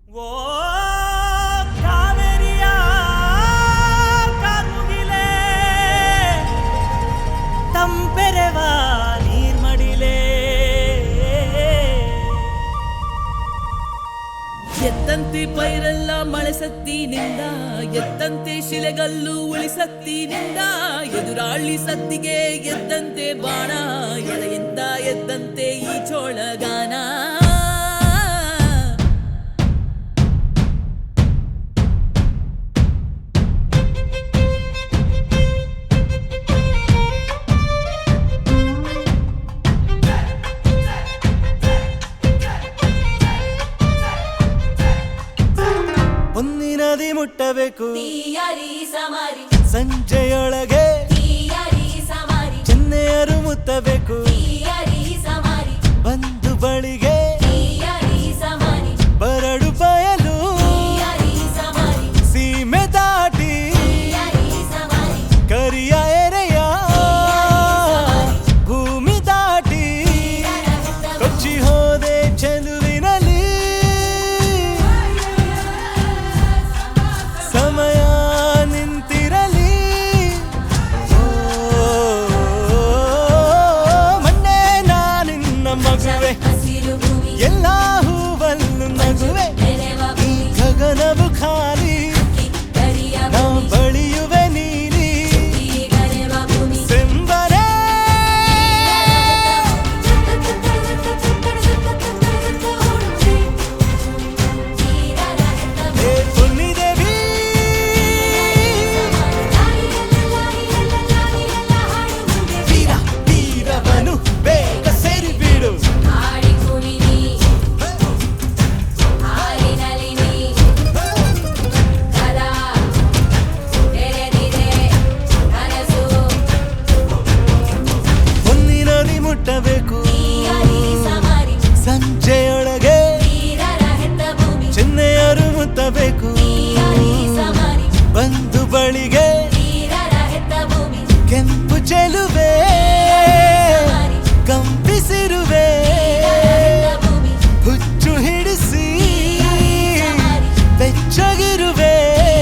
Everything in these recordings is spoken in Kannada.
ಓ ಕಾವೇರಿಯ ಕಾರುಗಿಲೆ ತಂಪೆರೆವ ನೀರ್ಮಡಿಲೆ ಎತ್ತಂತೆ ಪೈರೆಲ್ಲ ಮಳೆ ಸತ್ತಿನಿಂದ ಎತ್ತಂತೆ ಶಿಲೆಗಲ್ಲು ಉಳಿಸತ್ತಿನಿಂದ ಎದುರಾಳಿ ಸತ್ತಿಗೆ ಎದ್ದಂತೆ ಬಾಣ ಎಳೆಯಿಂದ ಎದ್ದಂತೆ ಈ ಚೋಳಗಾನ ನದಿ ಮುಟ್ಟಬೇಕು ಸಂಜೆಯೊಳಗೆ ಚೆನ್ನೆಯರು ಮುತ್ತಬೇಕು ಬಂದು ಬಳಿಗೆ ಬರಡು ಬಯಲು ಸೀಮೆ ದಾಟಿ ಕರಿಯ ಎರೆಯ ಭೂಮಿ ದಾಟಿ ಕೊಚ್ಚಿ ಹೋದೆ ಚೆಲುವಿನಲ್ಲಿ ಸಮಯ ನಿಂತಿರಲಿ ಮೊನ್ನೆ ನಾನಿನ್ನ ಮಗುವೆ ಎಲ್ಲ ಹೂವಲ್ಲೂ ನಗುವೆ ಈ ಗಗನವು ಖಾಲಿ ನಾ ಬಳಿಯುವೆ ನೀಲಿ ಸೆಂಬರೆ ಪುಣ್ಯದೇವಿ ವೀರ ವೀರವನು ಬೇಗ ಸೇರಿ ಬಿಡು ಹೊನ್ನಿನಲ್ಲಿ ಮುಟ್ಟಬೇಕು ಸಂಜೆಯೊಳಗೆ ಚೆನ್ನೆಯರು ಮುತ್ತಬೇಕು ಬಂದು ಬಳಿಗೆ ಕೆಂಪು ಚೆಲುವೆ ಕಂಪಿಸಿರುವೆ ಹುಚ್ಚು ಹಿಡಿಸಿ ಬೆಚ್ಚಗಿರುವೆ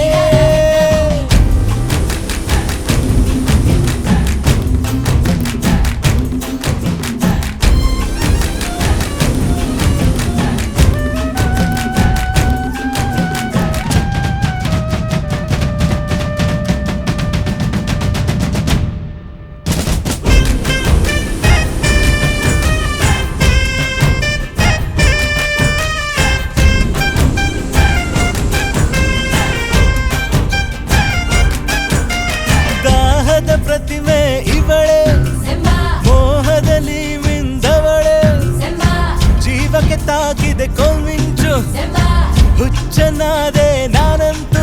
ದಾಹದ ಪ್ರತಿಮೆ ಇವಳೆ ಮೋಹದಲ್ಲಿ ಮಿಂದವಳೆ ಜೀವಕ್ಕೆ ತಾಕಿದೆ ಕೊಂವಿಂಚು ಹುಚ್ಚನಾದೆ ನಾನಂತೂ